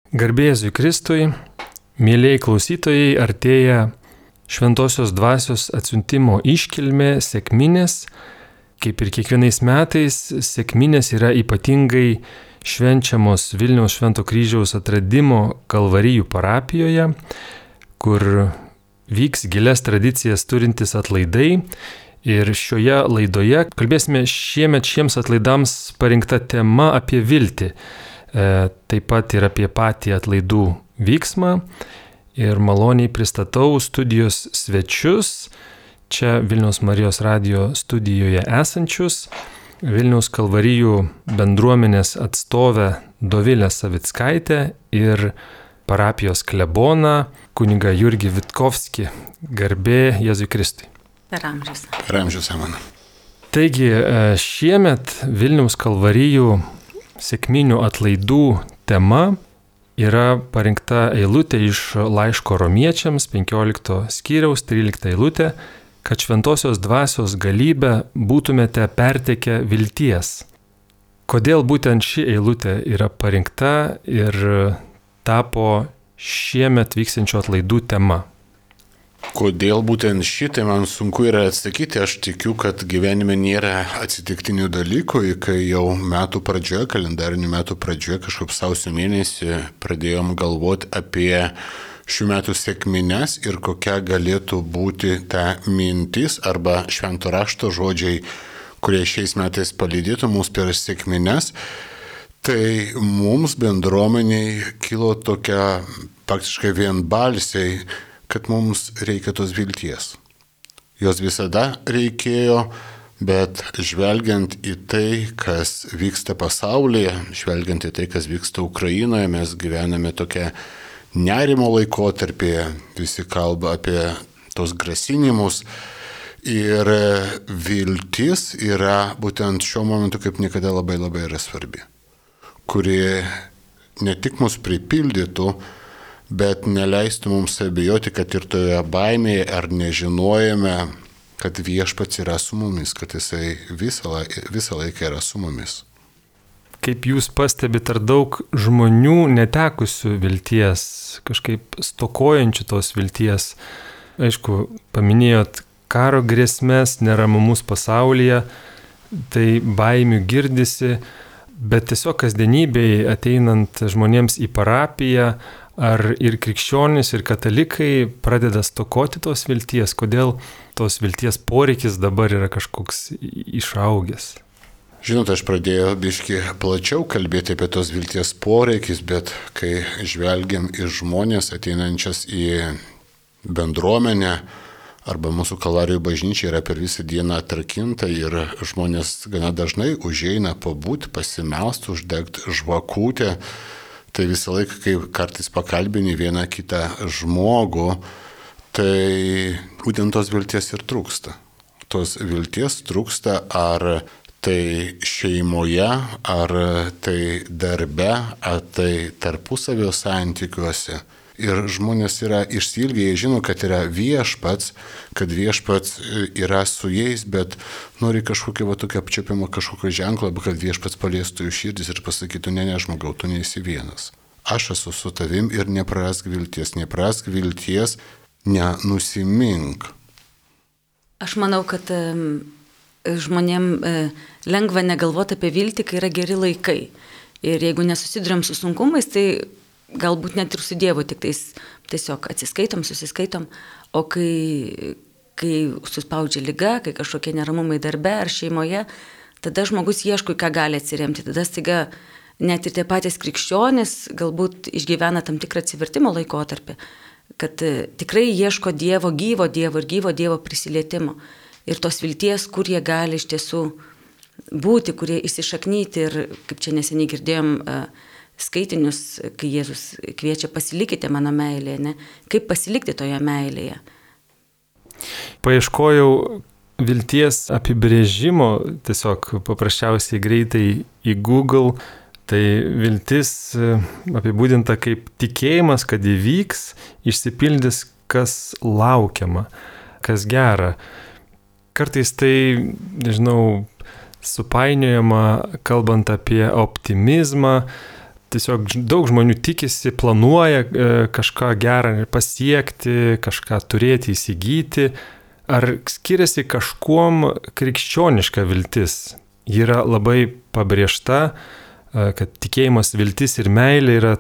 Garbė Jėzui Kristui, mėlyjei klausytojai, artėja Šventosios Dvasios atsiuntimo iškilmė sekminės. Kaip ir kiekvienais metais, sekminės yra ypatingai švenčiamos Vilniaus Švento Kryžiaus atradimo Kalvarijų parapijoje, kur vyks gilias tradicijas turintis atlaidai. Ir šioje laidoje kalbėsime šiems atlaidams parinkta tema apie viltį. Taip pat ir apie patį atlaidų vyksmą. Ir maloniai pristatau studijos svečius, čia Vilniaus Marijos radijo studijoje esančius, Vilniaus Kalvarijų bendruomenės atstovę Dovilę Savickaitę ir parapijos kleboną kunigą Jurgį Vitkovskį. Garbė Jėzui Kristui. Per amžius. Per amžius, amen. Taigi šiemet Vilniaus Kalvarijų sekminių atlaidų tema yra parinkta eilutė iš laiško Romiečiams 15 skyriaus 13 eilutė, kad šventosios dvasios galybę būtumėte pertekę vilties. Kodėl būtent ši eilutė yra parinkta ir tapo šiemet vyksiančių atlaidų tema? Kodėl būtent šitai man sunku yra atsakyti, aš tikiu, kad gyvenime nėra atsitiktinių dalykų, kai jau metų pradžioje, kalendarinių metų pradžioje, kažkaip sausio mėnesį pradėjom galvoti apie šių metų sekmines ir kokia galėtų būti ta mintis arba švento rašto žodžiai, kurie šiais metais palydėtų mus per sekmines. Tai mums bendruomeniai kilo tokia praktiškai vienbalsiai, kad mums reikia tos vilties. Jos visada reikėjo, bet žvelgiant į tai, kas vyksta pasaulyje, žvelgiant į tai, kas vyksta Ukrainoje, mes gyvename tokią nerimo laikotarpį, visi kalba apie tos grasinimus ir viltis yra būtent šiuo momentu kaip niekada labai yra svarbi, kuri ne tik mus pripildytų, bet neleistų mums abejoti, kad ir toje baimėje ar nežinojame, kad viešpats yra su mumis, kad jisai visą laiką yra su mumis. Kaip jūs pastebite, ar daug žmonių netekusių vilties, kažkaip stokojančių tos vilties? Aišku, paminėjot karo grėsmės, neramumus pasaulyje, tai baimių girdisi, bet tiesiog kasdienybėje ateinant žmonėms į parapiją, ar ir krikščionys, ir katalikai pradeda stokoti tos vilties? Kodėl tos vilties poreikis dabar yra kažkoks išaugęs? Žinote, aš pradėjau biškį plačiau kalbėti apie tos vilties poreikis, bet kai žvelgiam į žmonės ateinančias į bendruomenę, arba mūsų Kalvarijų bažnyčia yra per visą dieną atrakinta ir žmonės gana dažnai užeina pabūti, pasimelsti, uždegti žvakutę. Tai visą laiką, kai kartais pakalbini vieną kitą žmogų, tai būtent tos vilties ir trūksta. Tos vilties trūksta ar tai šeimoje, ar tai darbe, ar tai tarpusavio santykiuose. Ir žmonės yra išsiilgę, jie žino, kad yra viešpats, kad viešpats yra su jais, bet nori kažkokio tokio apčiopimo, kažkokio ženklo, kad viešpats paliestų jų širdis ir pasakytų, ne žmogau, tu neisi vienas. Aš esu su tavim ir neprarask vilties, nenusimink. Aš manau, kad žmonėm lengva negalvoti apie viltį, kai yra geri laikai. Ir jeigu nesusidurėm su sunkumais, tai galbūt net ir su Dievu, tik tiesiog susiskaitom, o kai suspaudžia liga, kai kažkokie neramumai darbe ar šeimoje, tada žmogus ieško, ką gali atsiremti. Tada staiga net ir tie patys krikščionys galbūt išgyvena tam tikrą atsivertimo laikotarpį, kad tikrai ieško Dievo, gyvo Dievo ir gyvo Dievo prisilietimo. Ir tos vilties, kur jie gali iš tiesų būti, kurie įsišaknyti. Ir kaip čia neseniai girdėjom, skaitinius, kai Jėzus kviečia pasilikite mano meilėje, ne? Kaip pasilikti toje meilėje? Paieškojau vilties apibrėžimo, tiesiog paprasčiausiai greitai į Google, tai viltis apibūdinta kaip tikėjimas, kad įvyks, išsipildys, kas laukiama, kas gera. Kartais tai, nežinau, supainiojama, kalbant apie optimizmą, tiesiog daug žmonių tikisi, planuoja kažką gerą pasiekti, kažką turėti, įsigyti. Ar skiriasi kažkuom krikščioniška viltis? Ji yra labai pabrėžta, kad tikėjimas, viltis ir meilė yra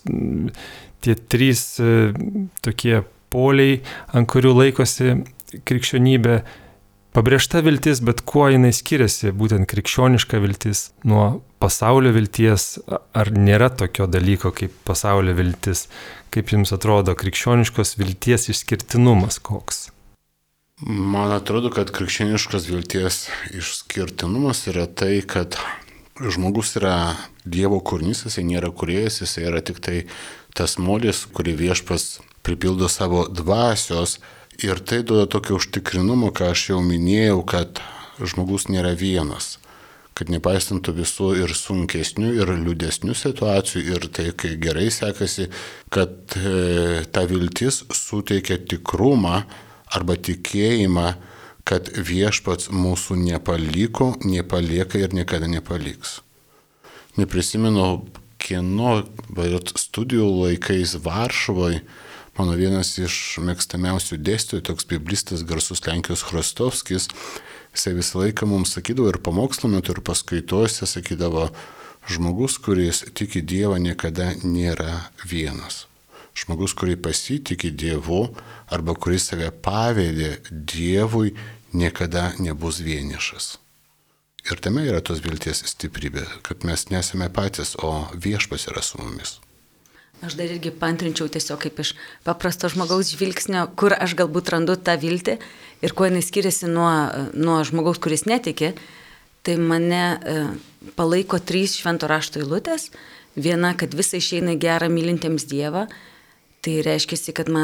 tie trys tokie poliai, ant kurių laikosi krikščionybė. Pabrėžta viltis, bet kuo jinai skiriasi, būtent krikščioniška viltis nuo pasaulio vilties, ar nėra tokio dalyko kaip pasaulio viltis? Kaip jums atrodo krikščioniškos vilties išskirtinumas koks? Man atrodo, kad krikščioniškos vilties išskirtinumas yra tai, kad žmogus yra Dievo kūrinys, jisai nėra kūrėjas, jisai yra tik tai tas molis, kurį Viešpats pripildo savo dvasios. Ir tai duoda tokio užtikrinumo, ką aš jau minėjau, kad žmogus nėra vienas, kad nepaisantų visų ir sunkesnių, ir liūdesnių situacijų, ir tai, kai gerai sekasi, kad ta viltis suteikia tikrumą arba tikėjimą, kad Viešpats mūsų nepaliko, nepalieka ir niekada nepaliks. Neprisimenu, kieno, bet studijų laikais Varšuvoje mano vienas iš mėgstamiausių dėstytojų, toks biblistas garsus Lenkijos Chrostovskis, jisai visą laiką mums sakydavo ir pamokslo metu, ir paskaitose sakydavo, žmogus, kuris tiki Dievą, niekada nėra vienas. Žmogus, kurį pasitikė Dievu arba kuris save pavedė Dievui, niekada nebus vienišas. Ir tame yra tos vilties stiprybė, kad mes nesame patys, o Viešpats yra su mumis. Aš dar irgi paantrinčiau tiesiog kaip iš paprasto žmogaus žvilgsnio, kur aš galbūt randu tą viltį ir kuo jinai skiriasi nuo žmogaus, kuris netiki. Tai mane palaiko 3 švento rašto eilutės. Viena, kad visa išeina į gerą mylintiems Dievą. Tai reiškia,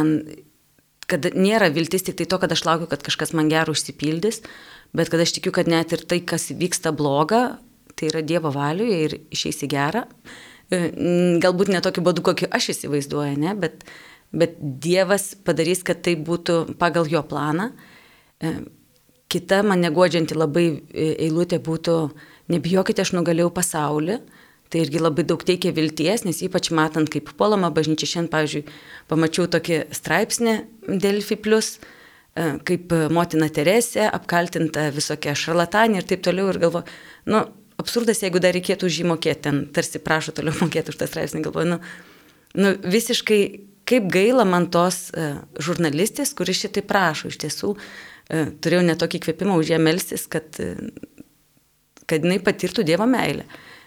kad nėra viltis tik tai to, kad aš laukiu, kad kažkas man gero užsipildys, bet kad aš tikiu, kad net ir tai, kas vyksta bloga, tai yra Dievo valioje ir išeis į gerą. Galbūt ne tokiu būdu, kokį aš įsivaizduoju, ne? Bet Dievas padarys, kad tai būtų pagal jo planą. Kita mane guodžianti labai eilutė būtų, nebijokite, aš nugalėjau pasaulį. Tai irgi labai daug teikia vilties, nes ypač matant, kaip puolama bažnyčia, šiandien, pavyzdžiui, pamačiau tokį straipsnį Delfi Plus, kaip motina Teresė apkaltinta visokia šarlatanė ir taip toliau ir galvoju, absurdas, jeigu dar reikėtų už jį mokėti, ten tarsi prašo toliau mokėti už tą straipsnį, galvoju, visiškai kaip gaila man tos žurnalistės, kuris šitai prašo, iš tiesų turėjau netokį kvėpimą už ją melstis, kad jinai patirtų Dievo meilę,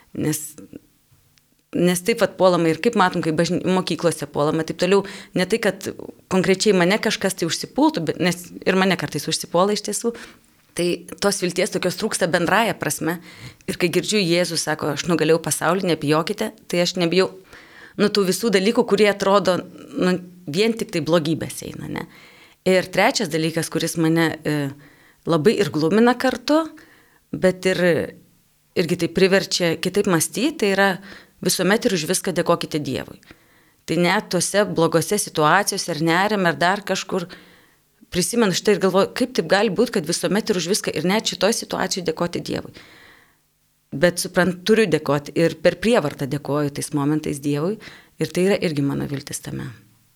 nes taip pat puolama ir kaip matom, kaip mokyklose puolama, taip toliau, ne tai, kad konkrečiai mane kažkas tai užsipultų, nes ir mane kartais užsipuola iš tiesų. Tai tos vilties tokios trūksta bendraja prasme. Ir kai girdžiu Jėzus sako, aš nugalėjau pasaulį, nebijokite, tai aš nebijau tų visų dalykų, kurie atrodo vien tik tai blogybės eina. Ne? Ir trečias dalykas, kuris mane labai ir glumina kartu, bet irgi tai priverčia kitaip mąstyti, tai yra visuomet ir už viską dėkokite Dievui. Tai net tose blogose situacijose ar nerime ar dar kažkur prisimenu štai ir galvoju, kaip taip gali būti, kad visuomet ir už viską ir net šitoj situacijai dėkoti Dievui. Bet turiu dėkoti ir per prievartą dėkoju tais momentais Dievui ir tai yra irgi mano viltis tame.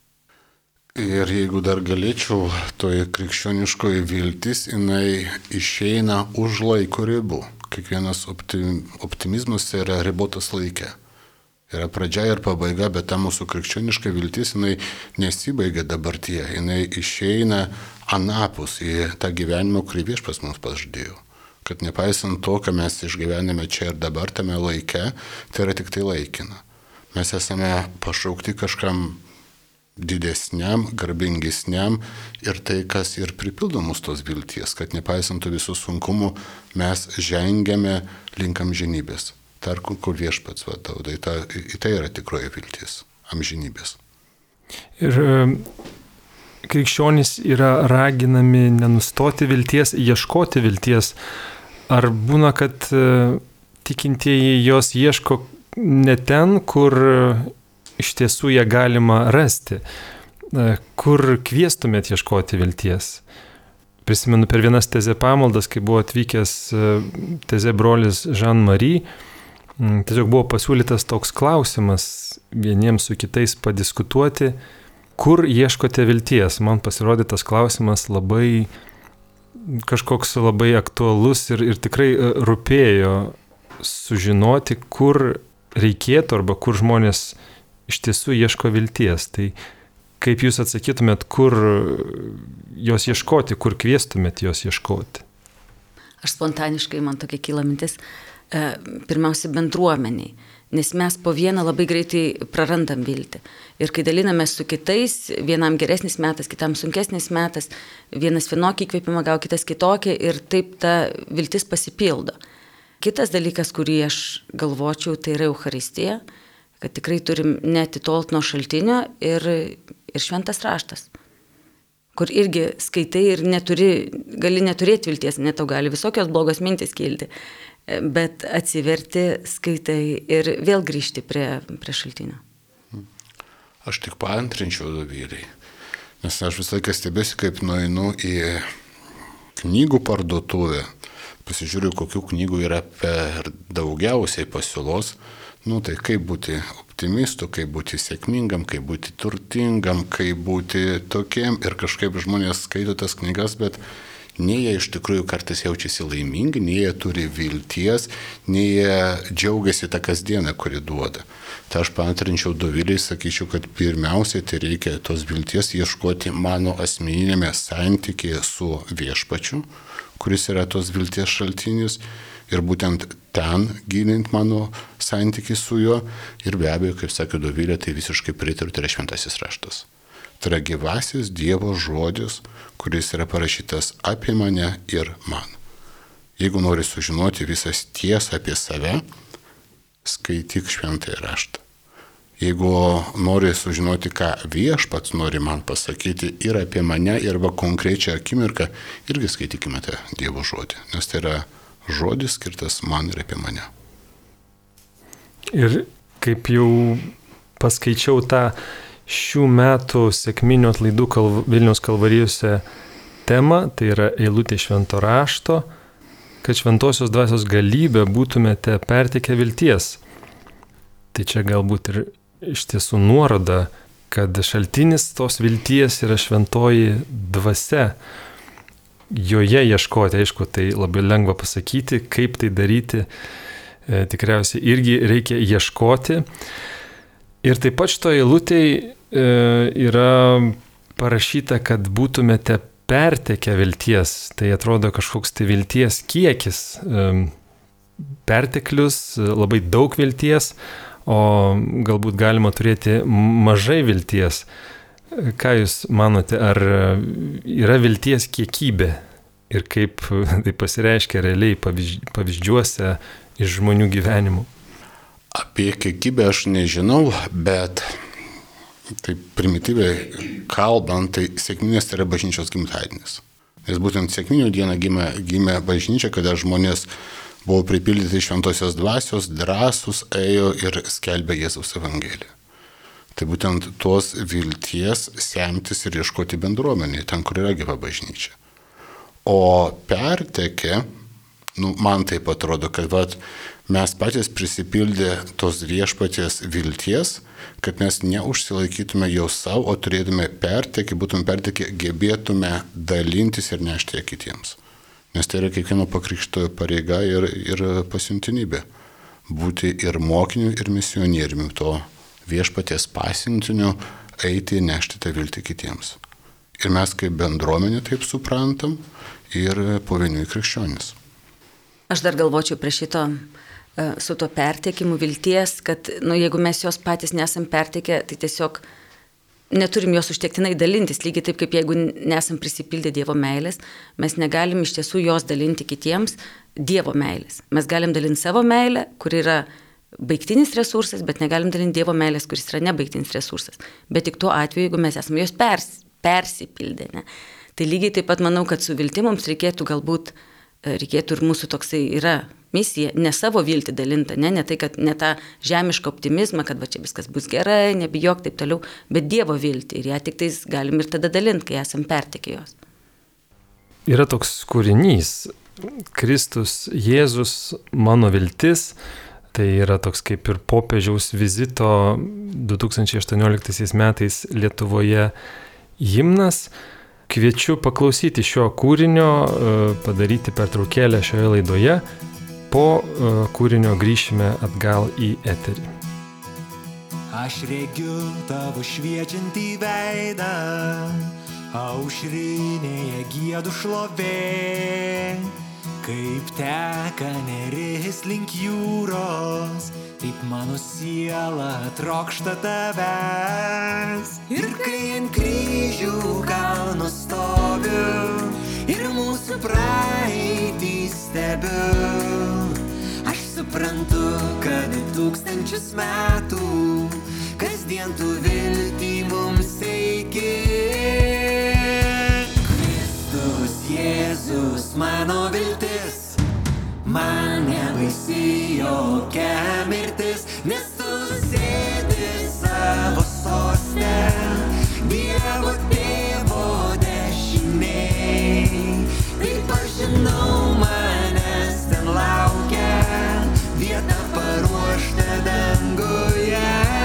Ir jeigu dar galėčiau, toje krikščioniškoje viltis, jinai išeina už laiko ribų. Kiekvienas optimizmas yra ribotas laike. Yra pradžia ir pabaiga, bet ta mūsų krikščioniška viltis, jinai nesibaigia dabartyje, jinai išeina anapus į tą gyvenimą, kurį Viešpats mums pažadėjo. Kad nepaisant to, ką mes išgyvename čia ir dabar tame laike, tai yra tik tai laikina. Mes esame pašaukti kažkam didesniam, garbingesniam ir tai, kas ir pripildo mūsų tos vilties, kad nepaisant visų sunkumų, mes žengiame link amžinybės. Tar, kur Viešpats vadau, tai yra tikroji viltis, amžinybės. Ir krikščionys yra raginami nenustoti vilties, ieškoti vilties. Ar būna, kad tikintieji jos ieško ne ten, kur iš tiesų ją galima rasti? Kur kviestumėt ieškoti vilties? Prisimenu per vienas tezė pamaldas, kai buvo atvykęs tezė brolis Jean-Marie, Tiesiog buvo pasiūlytas toks klausimas vieniems su kitais padiskutuoti, kur ieškote vilties. Man pasirodė tas klausimas kažkoks labai aktualus ir tikrai rūpėjo sužinoti, kur reikėtų arba kur žmonės iš tiesų ieško vilties. Tai kaip jūs atsakytumėt, kur jos ieškoti, kur kviestumėt jos ieškoti? Aš spontaniškai, man tokia kyla mintis, pirmiausia bendruomeniai, nes mes po vieną labai greitai prarandam viltį. Ir kai dalinamės su kitais, vienam geresnis metas, kitam sunkesnis metas, vienas vienokį įkvėpimą gavo, kitas kitokį ir taip ta viltis pasipildo. Kitas dalykas, kurį aš galvočiau, tai yra Eucharistija, kad tikrai turim neatitolt nuo šaltinio ir šventas raštas, kur irgi skaitai ir gali neturėti vilties, net tau gali visokios blogos mintis kilti, bet atsiverti, skaitai ir vėl grįžti prie šaltinio. Aš tik paantrinčiau Dovilei, nes aš visą laiką stebėsiu, kaip nueinu į knygų parduotuvę, pasižiūriu, kokių knygų yra per daugiausiai pasiūlos. Tai kaip būti optimistu, kaip būti sėkmingam, kaip būti turtingam, kaip būti tokiem. Ir kažkaip žmonės skaito tas knygas, bet nei jie iš tikrųjų kartais jaučiasi laimingi, nei jie turi vilties, nei jie džiaugiasi tą kasdieną, kuri duoda. Tai aš paantrinčiau Dovilei, sakyčiau, kad pirmiausiai tai reikia tos vilties ieškoti mano asmeninėme santykėje su viešpačiu, kuris yra tos vilties šaltinis. Ir būtent ten gilint mano santykį su juo. Ir be abejo, kaip sakė Dovilė, tai visiškai pritariu, tai yra šventasis raštas. Tai yra gyvasis Dievo žodis, kuris yra parašytas apie mane ir man. Jeigu nori sužinoti visas tiesą apie save, skaityk šventąjį raštą. Jeigu nori sužinoti, ką viešpats nori man pasakyti ir apie mane, ir konkrečią akimirką, irgi skaitykime tą Dievo žodį, nes tai yra žodis skirtas man ir apie mane. Ir kaip jau paskaičiau tą šių metų sekminių atlaidų Vilniaus kalvarijose temą, tai yra eilutė švento rašto, kad šventosios dvasios galybę būtumėte perteikę vilties. Tai čia galbūt ir iš tiesų nuoroda, kad šaltinis tos vilties yra šventoji dvasia. Joje ieškoti, aišku, tai labai lengva pasakyti, kaip tai daryti, tikriausiai irgi reikia ieškoti. Ir taip pat šitoje eilutėje yra parašyta, kad būtumėte pertekę vilties. Tai atrodo kažkoks tai vilties kiekis, perteklius, labai daug vilties, o galbūt galima turėti mažai vilties. Ką Jūs manote, ar yra vilties kiekybė ir kaip tai pasireiškia realiai pavyzdžiuose iš žmonių gyvenimų? Apie kiekybę aš nežinau, bet taip primityviai kalbant, tai sekminės tai yra bažnyčios gimtadienis. Nes būtent sekminių dieną gimė bažnyčia, kada žmonės buvo pripildyti šventosios dvasios, drąsūs ėjo ir skelbė Jėzaus evangeliją. Tai būtent tos vilties semtis ir ieškoti bendruomenėje, ten, kur yra gyva bažnyčia. O pertekė, man taip atrodo, kad mes patys prisipildė tos viešpaties vilties, kad mes neužsilaikytume jau savo, o turėtume pertekį, būtume pertekį, gebėtume dalintis ir nešti ją kitiems. Nes tai yra kiekvieno pakrikštojo pareiga ir pasiuntinybė. Būti ir mokiniu, ir misionieriumi to viešpaties pasiuntiniu, eiti ir nešti tą viltį kitiems. Ir mes kaip bendruomenė taip suprantam ir pavieniui krikščionis. Aš dar galvočiau prie šito su to perteikimu vilties, kad jeigu mes jos patys nesam perteikę, tai tiesiog neturim jos užtektinai dalintis, lygiai taip kaip jeigu nesam prisipildę Dievo meilės, mes negalim iš tiesų jos dalinti kitiems Dievo meilės. Mes galim dalinti savo meilę, kur yra baigtinis resursas, bet negalim dalinti Dievo meilės, kuris yra nebaigtinis resursas. Bet tik tuo atveju, jeigu mes esame jos persipildę. Ne? Tai lygiai taip pat manau, kad su viltim mums reikėtų ir mūsų toksai yra misija, ne savo viltį dalinta, ne tai, kad ne tą žemišką optimizmą, kad čia viskas bus gerai, nebijok taip toliau, bet Dievo viltį ir ją tik tais galim ir tada dalinti, kai esam pertekę jos. Yra toks kūrinys, Kristus, Jėzus, mano viltis, Tai yra toks kaip ir popiežiaus vizito 2018 metais Lietuvoje himnas. Kviečiu paklausyti šio kūrinio, padaryti pertraukėlę šioje laidoje. Po kūrinio grįšime atgal į eterį. Aš regiu tavo šviečiantį veidą, aušrinėje giedu šlovė. Kaip teka Neris link jūros, taip mano siela trokšta tavęs. Ir kai ant kryžių kalno stoviu ir mūsų praeitį stebiu, aš suprantu, kad 1000 metų kasdien tu viltį mums teiki. Jėzus mano viltis, man nebaisi jokia mirtis, nes tu sėdi savo soste, Dievo tėvo dešinėj. Taip aš žinau, manęs ten laukia vieta paruošta danguje.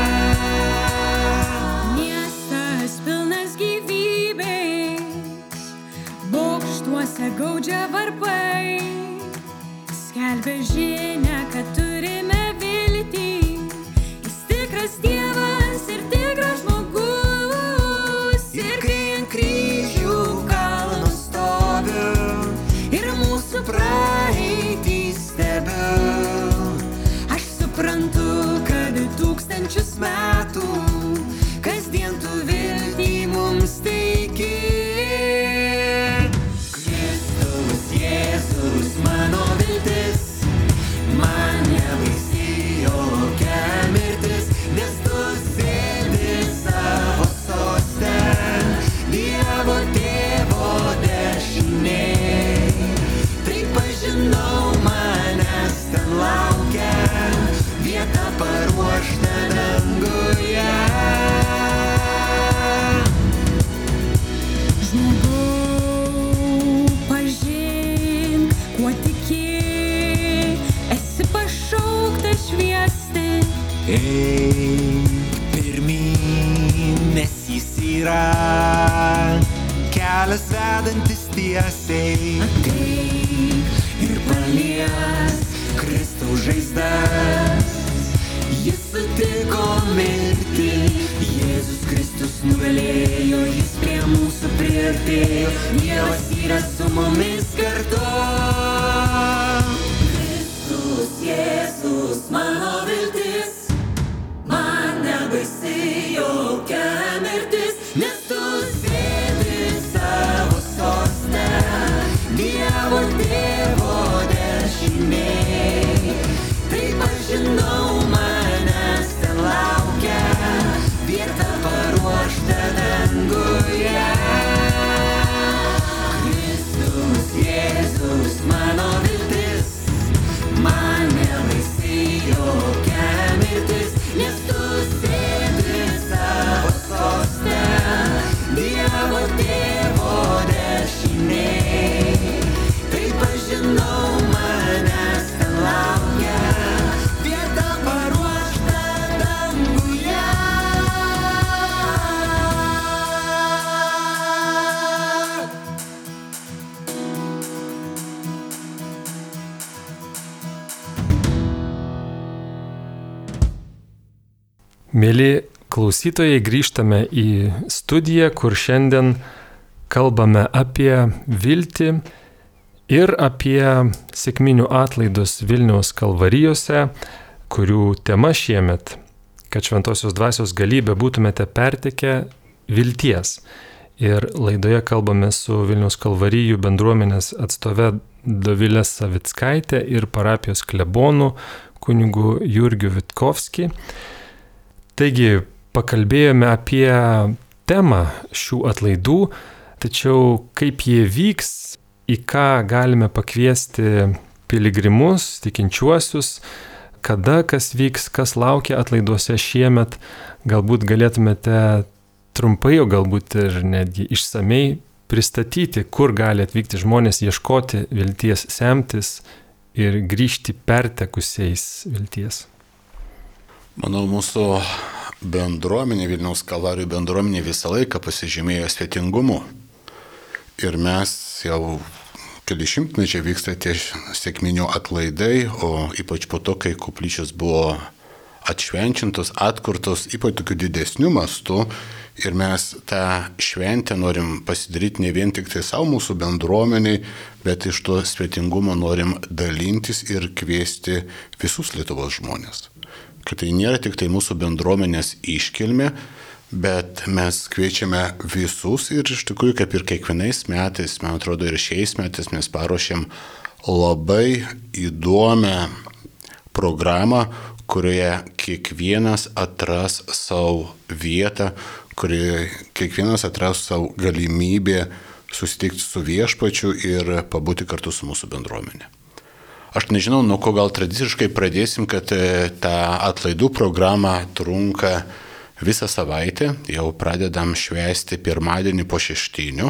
Miestas pilnas gyvybės, bokštuose gaudžia varpai, skelbia žinią, kad turime viltį. Jis tikras Dievas ir tikras žmogus. Ir kai ant kryžių kalno stoviu ir mūsų praeitį stebiu, aš suprantu, kad 1000 metų kasdien tu viltį mums teiki. Jėzus mano viltis, man nebaisi jokia mirtis, nes tu sėdi savo soste, Dievo tėvo dešinėj. Taip aš žinau, manęs ten laukia vieta paruošta danguje. Eik pirmyn, nes jis yra kelias vedantis tiesiai. Ateik ir palies Kristaus žaizdas, jis sutiko mirti. Jėzus Kristus nugalėjo, jis prie mūsų priartėjo, Dievas yra su mumis kartu. Kristus, Jėzus mano viltis, man nebaisi jokia mirtis, nes tu sėdi savo soste, Dievo tėvo dešinėj. Taip aš žinau, manęs ten laukia vieta paruošta danguje. Kristus, Jėzus mano viltis, man nebaisi jokia mirtis, nes tu sėdi savo soste, Dievo tėvo dešinėj. Taip aš žinau, manęs ten laukia vieta paruošta danguje. Mėly klausytojai, grįžtame į studiją, kur šiandien kalbame apie viltį ir apie sekminių atlaidus Vilniaus Kalvarijose, kurių tema šiemet, kad šventosios dvasios galybę būtumėte pertekę vilties. Ir laidoje kalbame su Vilniaus Kalvarijų bendruomenės atstove Dovilė Savickaitė ir parapijos klebonu kunigu Jurgiu Vitkovski. Taigi, pakalbėjome apie temą šių atlaidų, tačiau kaip jie vyks, į ką galime pakviesti piligrimus, tikinčiuosius, kada kas vyks, kas laukia atlaiduose šiemet, galbūt galėtumėte trumpai, o galbūt ir netgi išsamei pristatyti, kur gali atvykti žmonės ieškoti vilties, semtis ir grįžti pertekusiais vilties? Manau, mūsų bendruomenė, Vilniaus Kalvarijų bendruomenė visą laiką pasižymėjo svetingumu. Ir mes jau keli šimtmečiai vyksta tie sekminių atlaidai, o ypač po to, kai koplyčios buvo atšvenčintos, atkurtos, ypač tokiu didesniu mastu. Ir mes tą šventę norim pasidaryti ne vien tik tai savo mūsų bendruomeniai, bet iš to svetingumo norim dalintis ir kviesti visus Lietuvos žmonės. Kad tai nėra tik tai mūsų bendruomenės iškilmė, bet mes kviečiame visus ir iš tikrųjų, kaip ir kiekvienais metais, man atrodo ir šiais metais mes paruošėm labai įdomią programą, kurioje kiekvienas atras savo vietą, kurioje kiekvienas atras savo galimybę susitikti su Viešpačiu ir pabūti kartu su mūsų bendruomenė. Aš nežinau, nuo ko gal tradiciškai pradėsim, kad ta atlaidų programa trunka visą savaitę, jau pradedam švęsti pirmadienį po šeštinių.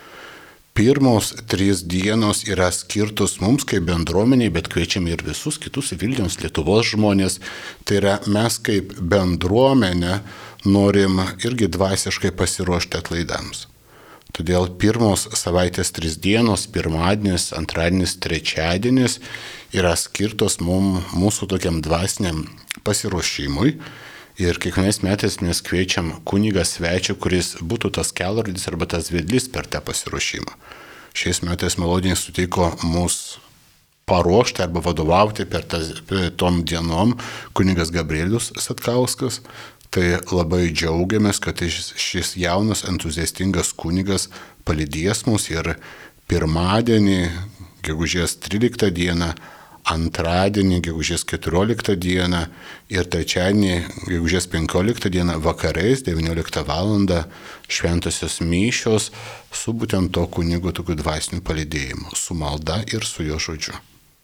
Pirmos 3 dienos yra skirtos mums kaip bendruomeniai, bet kviečiame ir visus kitus Vilniaus, Lietuvos žmonės. Tai yra mes kaip bendruomenė norim irgi dvasiškai pasiruošti atlaidams. Todėl pirmos savaitės 3 dienos, pirmadienis, antradienis, trečiadienis yra skirtos mūsų tokiam dvasiniam pasiruošimui. Ir kiekvienais metais mes kviečiam kunigą svečią, kuris būtų tas kelrodis arba tas vedlys per tą pasiruošimą. Šiais metais Melodiniai sutiko mus paruošti arba vadovauti per tom dienom kunigas Gabrielius Satkauskas. Tai labai džiaugiamės, kad šis jaunas entuziastingas kunigas palydės mus ir pirmadienį, gegužės 13 dieną, antradienį, gegužės 14 dieną ir trečiadienį, gegužės 15 dieną vakarais 19 val. Šventosios mišios su būtent to kunigo tokiu dvasiniu palydėjimu, su malda ir su jo žodžiu.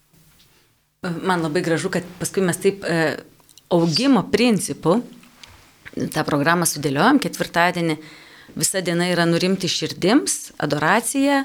Man labai gražu, kad paskui mes taip augimo principu tą programą sudėliojom. Ketvirtadienį visa diena yra nurimti širdims, adoracija,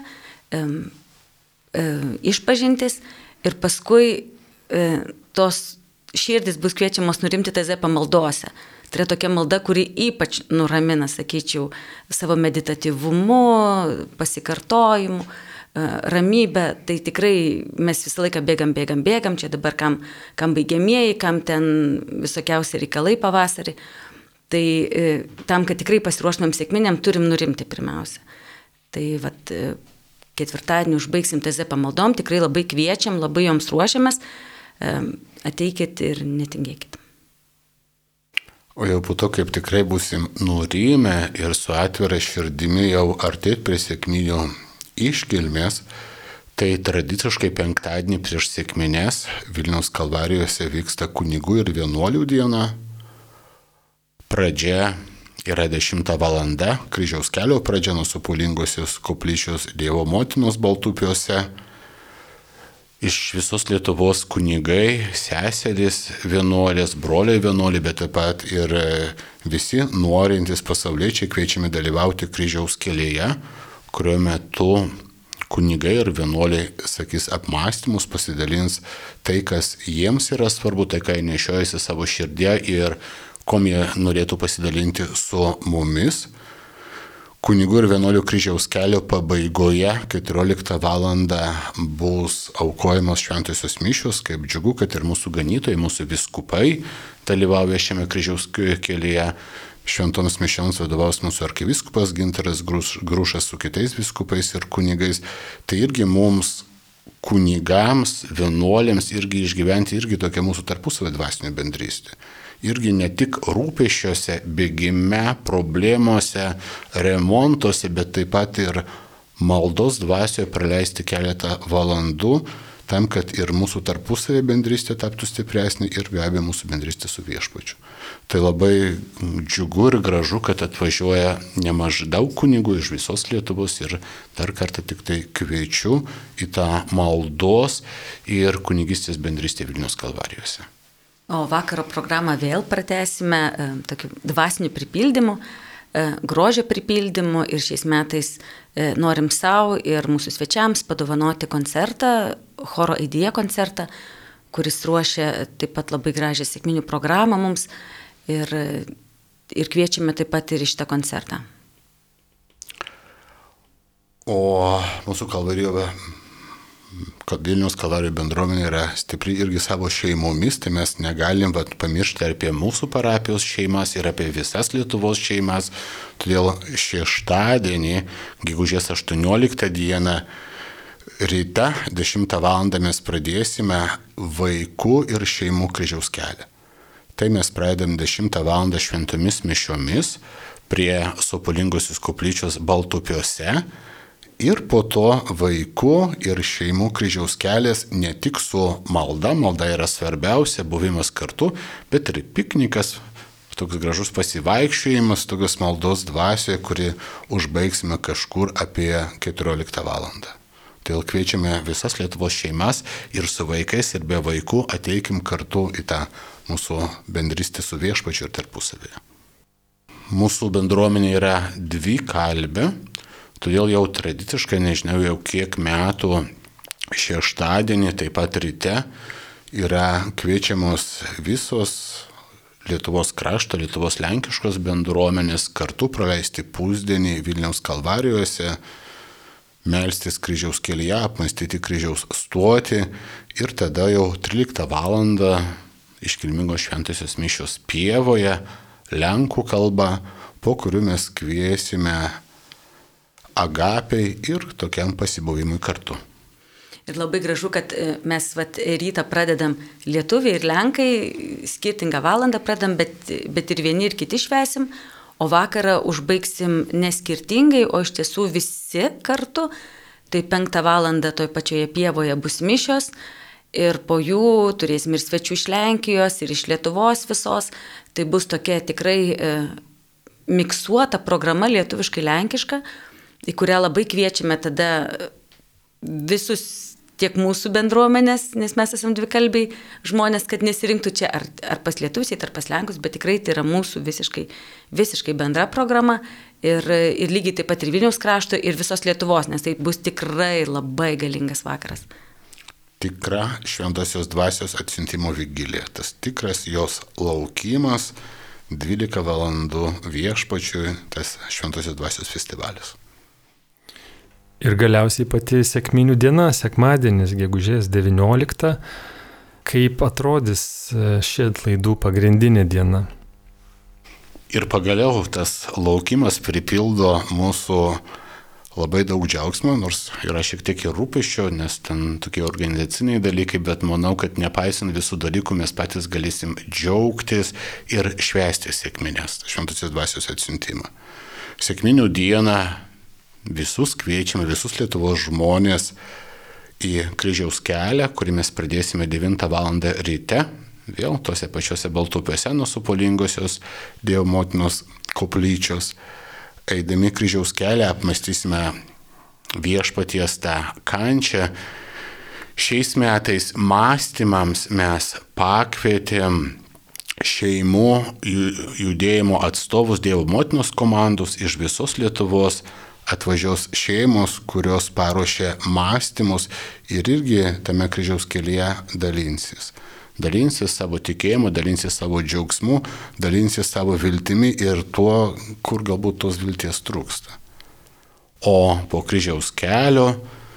išpažintis. Ir paskui tos širdis bus kviečiamos nurimti TZ pamaldose. Tai yra tokia malda, kuri ypač nuramina, sakyčiau, savo meditatyvumu, pasikartojimu, ramybę. Tai tikrai mes visą laiką bėgam. Čia dabar kam baigiamieji, kam ten visokiausi reikalai pavasarį. Tai tam, kad tikrai pasiruoštumėm sėkminiam, turim nurimti pirmiausia. Tai vat ketvirtadienį užbaigsim TZ pamaldom, tikrai labai kviečiam, labai joms ruošiamės, ateikit ir netingėkit. O jau po to, kaip tikrai būsim nurimę ir su atvira širdimi jau artėt prie sekminių iškilmės, tai tradiciškai penktadienį prieš sekmines Vilniaus Kalvarijose vyksta kunigų ir vienuolių diena. Pradžia yra 10 val. Kryžiaus kelio pradžia nuo Supulingosios koplyčios Dievo motinos Baltupiuose. Iš visos Lietuvos kunigai, seserys vienuolės, broliai vienuoliai, bet taip pat ir visi norintys pasauliečiai kviečiami dalyvauti Kryžiaus kelyje, kurio metu kunigai ir vienuoliai sakys apmąstymus, pasidalins tai, kas jiems yra svarbu, tai, ką jie nešiojasi savo širdie ir kom jie norėtų pasidalinti su mumis. Kunigų ir vienuolių Kryžiaus kelio pabaigoje 14 val. Bus aukojamos šventosios mišios, kaip džiugu, kad ir mūsų ganytojai, mūsų viskupai dalyvauja šiame Kryžiaus kelyje. Šventoms mišioms vadovaus mūsų arkiviskupas Gintaras Grušas su kitais viskupais ir kunigais. Tai irgi mums kunigams, vienuolėms irgi išgyventi irgi tokia mūsų tarpusavio dvasinė bendrystė. Irgi ne tik rūpesčiuose, bėgime, problemuose, remontuose, bet taip pat ir maldos dvasioje praleisti keletą valandų, tam, kad ir mūsų tarpusavio bendrystė taptų stipresnė ir be abejo mūsų bendrystė su Viešpačiu. Tai labai džiugu ir gražu, kad atvažiuoja nemažai daug kunigų iš visos Lietuvos ir dar kartą tik tai kviečiu į tą maldos ir kunigystės bendrystę Vilniaus Kalvarijose. O vakaro programą vėl pratęsime tokiu dvasiniu pripildymu, grožio pripildymu ir šiais metais norim savo ir mūsų svečiams padovanoti koncertą choro idėja koncertą, kuris ruošia taip pat labai gražią sekminių programą mums ir kviečiame taip pat ir į šitą koncertą. O mūsų Vilniaus Kalvarijų bendruomenė yra stipri irgi savo šeimomis, tai mes negalim pamiršti apie mūsų parapijos šeimas ir apie visas Lietuvos šeimas. Todėl šeštadienį, gegužės 18 dieną, ryte 10 val. Mes pradėsime vaikų ir šeimų kryžiaus kelią. Tai mes pradedam 10 val. Šventomis mišiomis prie Sopolinguosios koplyčios Baltupiuose. Ir po to vaikų ir šeimų kryžiaus kelias ne tik su malda yra svarbiausia, buvimas kartu, bet ir piknikas, toks gražus pasivaikščiojimas, tokios maldos dvasioje, kuri užbaigsime kažkur apie 14 val. Todėl kviečiame visas Lietuvos šeimas ir su vaikais, ir be vaikų ateikim kartu į tą mūsų bendrystę su Viešpačiu ir tarpusavėje. Mūsų bendruomenė yra dvikalbė. Todėl jau tradiciškai, nežinau jau kiek metų, šeštadienį, taip pat ryte, yra kviečiamos visos Lietuvos krašto, Lietuvos lenkiškos bendruomenės kartu praleisti pusdienį Vilniaus Kalvarijose, melstis kryžiaus kelyje, apmąstyti kryžiaus stotį ir tada jau 13 val. Iškilmingos šventosios mišios pievoje, lenkų kalba, po kurių mes kviesime agapiai ir tokiam pasibuvimui kartu. Ir labai gražu, kad mes rytą pradedam lietuviai ir lenkai, skirtingą valandą pradedam, bet ir vieni ir kiti švęsim, o vakarą užbaigsim ne skirtingai, o iš tiesų visi kartu. Tai 5 val. Toj pačioje pievoje bus mišios ir po jų turėsim ir svečių iš Lenkijos, ir iš Lietuvos visos. Tai bus tokia tikrai miksuota programa lietuviškai lenkiška, į kurią labai kviečiame tada visus tiek mūsų bendruomenės, nes mes esame dvikalbiai žmonės, kad nesirinktų čia ar pas lietuvius, ar pas lenkus, bet tikrai tai yra mūsų visiškai bendra programa ir lygiai taip pat ir Vilniaus krašto ir visos Lietuvos, nes tai bus tikrai labai galingas vakaras. Tikra šventosios dvasios atsiuntimo vigilija, tas tikras jos laukimas, 12 valandų Viešpačiui, tas šventosios dvasios festivalis. Ir galiausiai pati sekminių diena, sekmadienis, gegužės 19, kaip atrodys ši atlaidų pagrindinė diena. Ir pagaliau tas laukimas pripildo mūsų labai daug džiaugsmo, nors yra šiek tiek ir rūpesčio, nes ten tokie organizaciniai dalykai, bet manau, kad nepaisant visų dalykų mes patys galėsim džiaugtis ir švęsti sekminės, šventosios dvasios atsiuntimą. Sekminių dieną visus kviečiame, visus Lietuvos žmonės į kryžiaus kelią, kurį mes pradėsime 9 val. Ryte, vėl tose pačiose Baltupiuose nuo Sopolingosios Dievo motinos koplyčios. Eidami kryžiaus kelią apmąstysime Viešpaties tą kančią. Šiais metais mąstymams mes pakvietėm šeimų judėjimo atstovus Dievo motinos komandos iš visos Lietuvos. Atvažiuos šeimos, kurios paruošė mąstymus ir irgi tame kryžiaus kelyje dalinsis. Dalinsis savo tikėjimu, dalinsis savo džiaugsmu, dalinsis savo viltimi ir tuo, kur galbūt tos vilties trūksta. O po kryžiaus kelio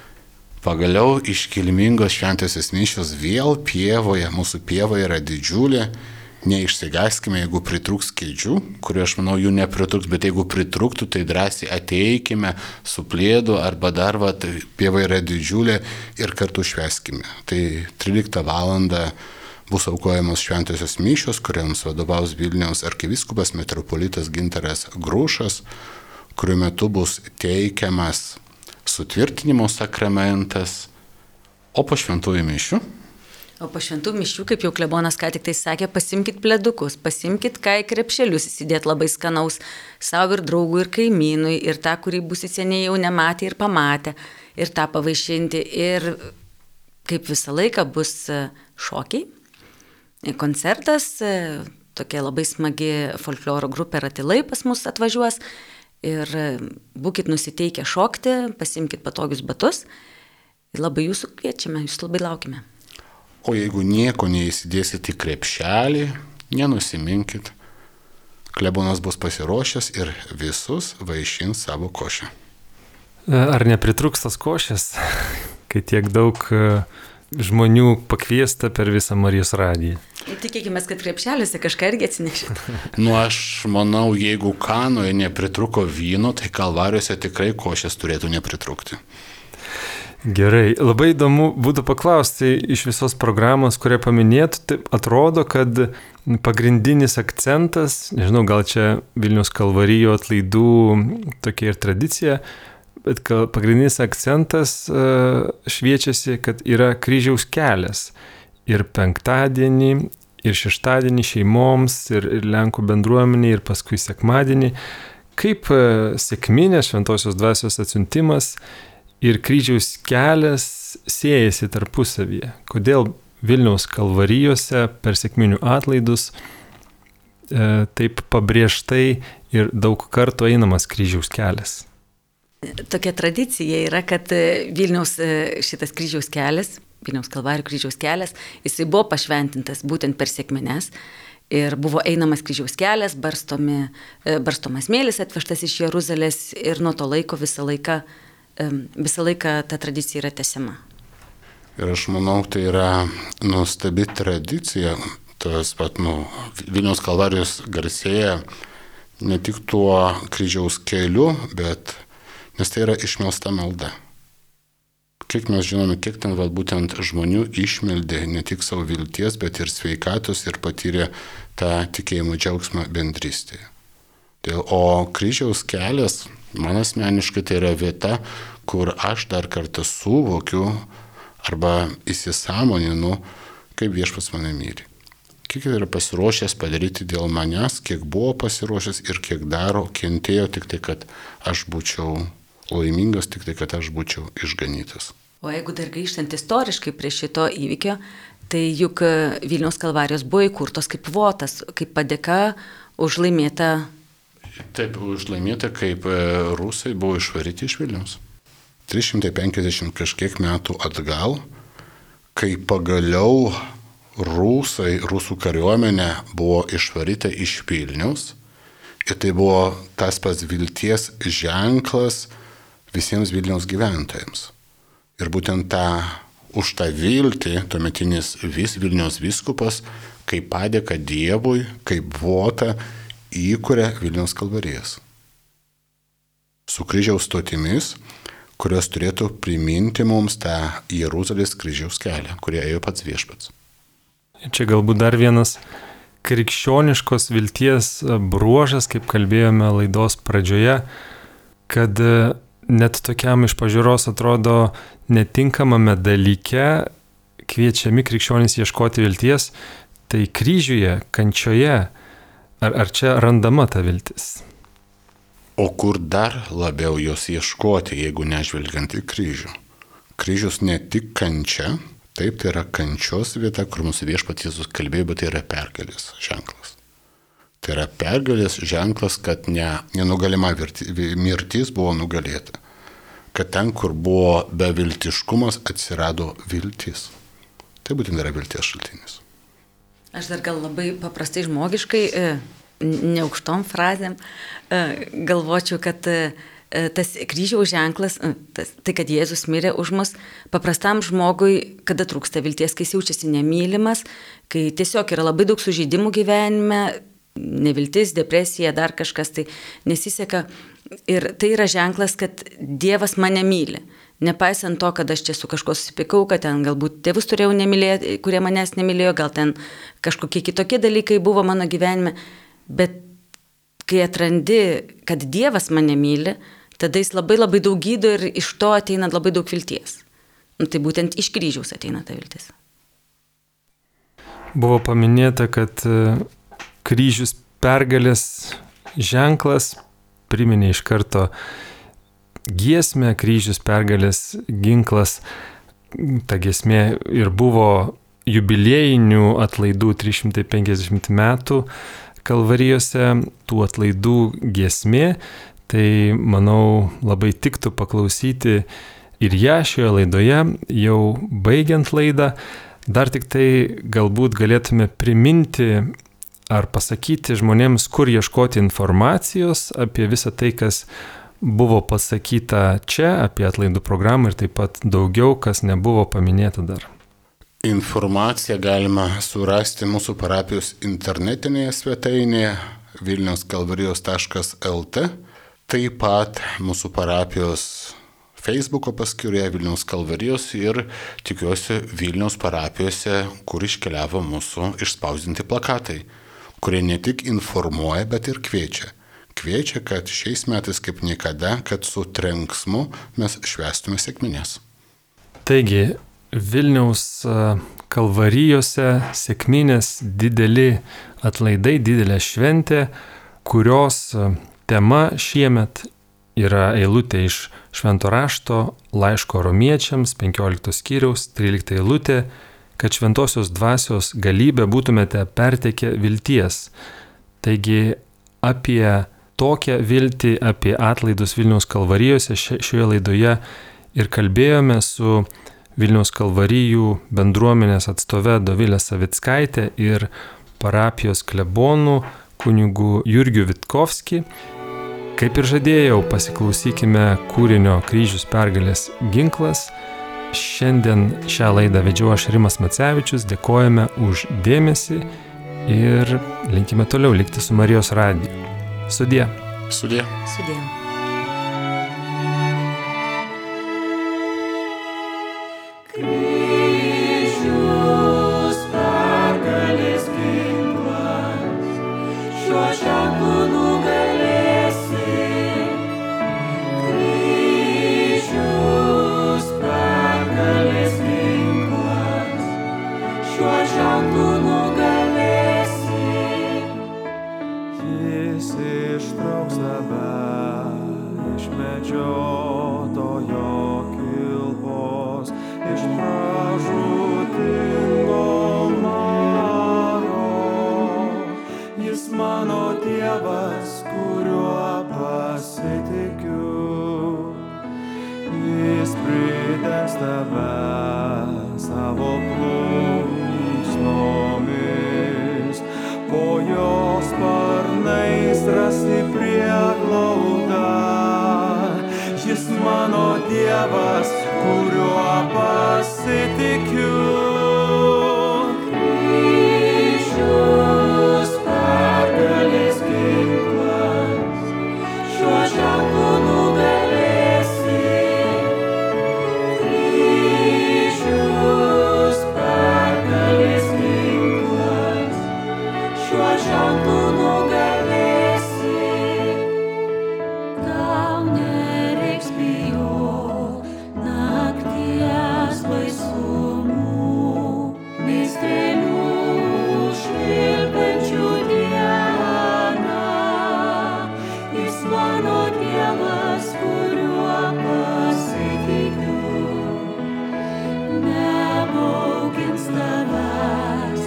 pagaliau iškilmingos šventosios mišios vėl pievoje, mūsų pieva yra didžiulė. Neišsigąskime, jeigu pritrūks kėdžių, kuriuo aš manau jų nepritrūks, bet jeigu pritrūktų, tai drąsiai ateikime su plėdu arba dar, tai pieva yra didžiulė ir kartu švęskime. Tai 13 val. Bus aukojamos šventosios mišios, kuriams vadovaus Vilniaus arkivyskupas metropolitas Gintaras Grušas, kuriuo metu bus teikiamas sutvirtinimo sakramentas, o po šventųjų mišių. O po šventų mišių, kaip jau klebonas ką tik tai sakė, pasimkit pledukus, pasimkit ką į krepšelius įsidėti labai skanaus savo ir draugų ir kaimynui, ir tą, kurį būsi seniai jau nematė ir pamatė, ir tą pavaišinti. Ir kaip visą laiką bus šokiai, koncertas, tokia labai smagi folkloro grupė Ratilai pas mus atvažiuos. Ir būkit nusiteikę šokti, pasimkit patogius batus. Labai jūsų kviečiame, jūs labai laukime. O jeigu nieko neįsidėsit į krepšelį, nenusiminkit. Klebonas bus pasiruošęs ir visus vaišins savo košę. Ar nepritrūks tas košės, kai tiek daug žmonių pakviesta per visą Marijos radiją? Tikėkime, kad krepšeliuose kažką irgi atsinešit. Aš manau, jeigu Kanoje nepritruko vyno, tai Kalvarijose tikrai košės turėtų nepritrūkti. Gerai, labai įdomu būtų paklausti iš visos programos, kurią paminėtų, tai atrodo, kad pagrindinis akcentas, nežinau, gal čia Vilniaus Kalvarijų atlaidų tokia ir tradicija, bet pagrindinis akcentas šviečiasi, kad yra kryžiaus kelias ir penktadienį, ir šeštadienį šeimoms, ir Lenkų bendruomenė, ir paskui sekmadienį, kaip sekminės šventosios dvasios atsiuntimas ir kryžiaus kelias siejasi tarpusavyje. Kodėl Vilniaus Kalvarijose per sekminių atlaidus taip pabrėžtai ir daug kartų einamas kryžiaus kelias? Tokia tradicija yra, kad Vilniaus šitas kryžiaus kelias, Vilniaus Kalvarijų kryžiaus kelias, jisai buvo pašventintas būtent per sekmines. Ir buvo einamas kryžiaus kelias, barstomas smėlis atvežtas iš Jeruzalės ir nuo to laiko visą laiką ta tradicija yra tęsiama. Ir aš manau, tai yra nuostabi tradicija. Tas pat, Vilniaus Kalvarijos garsėja ne tik tuo kryžiaus keliu, bet nes tai yra išmelsta malda. Kiek mes žinome, kiek ten būtent žmonių išmeldė ne tik savo vilties, bet ir sveikatos ir patyrė tą tikėjimo džiaugsmą bendrystėje. O kryžiaus kelias, man asmeniškai, tai yra vieta, kur aš dar kartą suvokiu arba įsisąmoninu, kaip Viešpats mane myli. Kiek yra pasiruošęs padaryti dėl manęs, kiek buvo pasiruošęs ir kiek daro, kentėjo tik tai, kad aš būčiau laimingas, tik tai, kad aš būčiau išganytas. O jeigu dar grįžtant istoriškai prie šito įvykio, tai juk Vilniaus Kalvarijos buvo įkurtos kaip votas, kaip padėka už laimėtą. Taip, už laimėtą, kaip rusai buvo išvaryti iš Vilniaus. 350 kažkiek metų atgal, kai pagaliau rusų kariuomenė buvo išvaryta iš Vilniaus, ir tai buvo tas pats vilties ženklas visiems Vilniaus gyventojams. Ir būtent už tą viltį tuometinis Vilniaus vyskupas, kaip padėka Dievui, kaip votą, įkuria Vilniaus Kalvarijas. Su kryžiaus stotimis, kurios turėtų priminti mums tą Jeruzalės kryžiaus kelią, kurį ėjo pats Viešpats. Čia galbūt dar vienas krikščioniškos vilties bruožas, kaip kalbėjome laidos pradžioje, kad net tokiam iš pažiūros atrodo netinkamame dalyke kviečiami krikščionys ieškoti vilties, tai kryžiuje, kančioje, ar čia randama ta viltis? O kur dar labiau jos ieškoti, jeigu nežvelgiant į kryžių? Kryžius ne tik kančia, taip, tai yra kančios vieta, kur mūsų Viešpats Jėzus kalbėjo, bet tai yra pergalės ženklas. Tai yra pergalės ženklas, kad nenugalima mirtis buvo nugalėta. Kad ten, kur buvo beviltiškumas, atsirado viltis. Tai būtent yra vilties šaltinis. Aš dar gal labai paprastai žmogiškai, neaukštom frazėm, galvočiau, kad tas kryžiaus ženklas, tai kad Jėzus mirė už mus, paprastam žmogui, kada trūksta vilties, kai jis jaučiasi nemylimas, kai tiesiog yra labai daug sužeidimų gyvenime, neviltis, depresija, dar kažkas tai nesiseka. Ir tai yra ženklas, kad Dievas mane myli. Nepaisant to, kad aš čia su kažkuo susipykau, kad ten galbūt tėvus turėjau nemylėti, kurie manęs nemylėjo, gal ten kažkokie kitokie dalykai buvo mano gyvenime. Bet kai atrandi, kad Dievas mane myli, tada jis labai labai daug gydo ir iš to ateina labai daug vilties. Tai būtent iš kryžiaus ateina ta viltis. Buvo paminėta, kad kryžius pergalės ženklas, priminė iš karto giesmę, kryžius pergalės ginklas. Ta giesmė ir buvo jubiliejinių atlaidų 350 metų Kalvarijose, tų atlaidų giesmė. Tai, manau, labai tiktų paklausyti ir ją šioje laidoje, jau baigiant laidą, dar tik tai galbūt galėtume priminti ar pasakyti žmonėms, kur ieškoti informacijos apie visą tai, kas buvo pasakyta čia, apie atlaidų programą ir taip pat daugiau, kas nebuvo paminėta dar. Informaciją galima surasti mūsų parapijos internetinėje svetainėje vilniauskalvarijos.lt, taip pat mūsų parapijos Facebooko paskyroje Vilniaus Kalvarijos ir tikiuosi Vilniaus parapijose, kur iškeliavo mūsų išspausdinti plakatai, kurie ne tik informuoja, bet ir kviečia. Kviečia, kad šiais metais kaip niekada, kad su trenksmu mes švęstume sekmines. Taigi, Vilniaus Kalvarijose sekminės dideli atlaidai, didelė šventė, kurios tema šiemet yra eilutė iš Švento rašto laiško romiečiams 15 skyriaus 13 eilutė, kad šventosios dvasios galybę būtumėte pertekę vilties. Taigi apie tokią viltį, apie atlaidus Vilniaus Kalvarijose šioje laidoje ir kalbėjome su Vilniaus Kalvarijų bendruomenės atstove Dovilė Savickaitė ir parapijos klebonu kunigu Jurgiu Vitkovski. Kaip ir žadėjau, pasiklausykime kūrinio Kryžius pergalės ginklas. Šiandien šią laidą vedžiau aš Rimas Macevičius, dėkojame už dėmesį ir linkime toliau likti su Marijos radiju. Sudie. Sudie. Sudie. Kryžius pergalės ginklas, šiuo ženklu nugalėsi. Kryžius pergalės ginklas, šiuo ženklu nugalėsi. Jis ištrauks tave iš medžiotojo kilpos, iš pražūtingo maro. Jis mano Dievas, kuriuo pasitikiu. Jis pridengs tave savo plunksnomis, po jos sparnais rasi prieglaudą. Jis mano Dievas, kuriuo pasitikiu. Kryžius pergalės ginklas, šiuo ženklu nugalėsi. Kryžius pergalės ginklas, šiuo ženklu nugalėsi. Tau nereiks bijot nakties baisumų, nei strėlių švilpiančių dieną. Jis mano Dievas, kuriuo pasitikiu. Nebaugins tavęs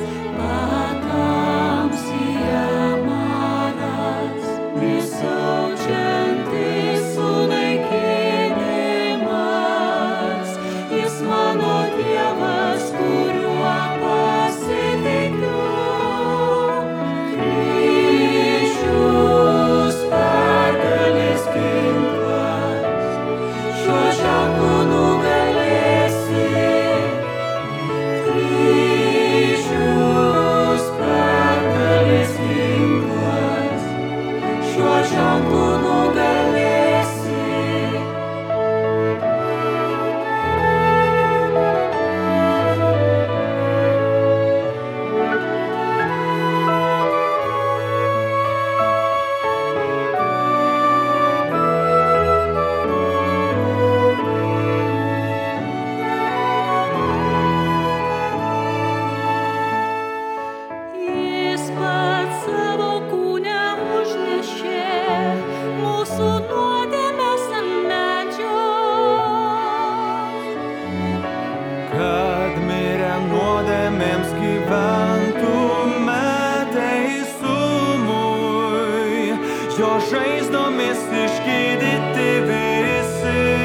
patamsyje maras, nei siaučiantis sunaikinimas. Jis mano Dievas, kuriuo pasitikiu. Kryžius pergalės ginklas, šiuo ženklu nugalėsi. Kryžius pergalės ginklas, šiuo ženklu nugalėsi. Jis pats savo kūne užnešė mūsų nuodėmes ant medžio. Kad mirę nuodėmėms gyventume teisumui, jo žaizdomis išgydyti visi.